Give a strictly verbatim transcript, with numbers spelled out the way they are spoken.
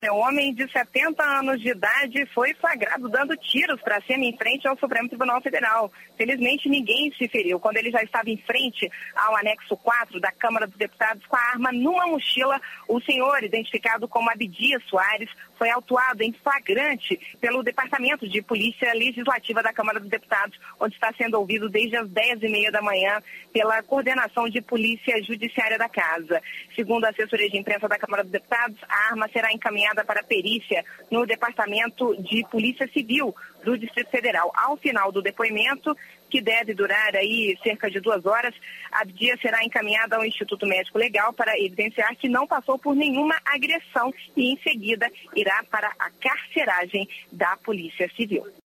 O homem de setenta anos de idade foi flagrado dando tiros para cima em frente ao Supremo Tribunal Federal. Felizmente, ninguém se feriu. Quando ele já estava em frente ao anexo quatro da Câmara dos Deputados com a arma numa mochila, o senhor, identificado como Abdias Soares, foi autuado em flagrante pelo Departamento de Polícia Legislativa da Câmara dos Deputados, onde está sendo ouvido desde as dez e meia da manhã pela Coordenação de Polícia Judiciária da Casa. Segundo a assessoria de imprensa da Câmara dos Deputados, a arma será encaminhada para perícia no Departamento de Polícia Civil do Distrito Federal. Ao final do depoimento, que deve durar aí cerca de duas horas, a Abdias será encaminhada ao Instituto Médico Legal para evidenciar que não passou por nenhuma agressão e, em seguida, irá para a carceragem da Polícia Civil.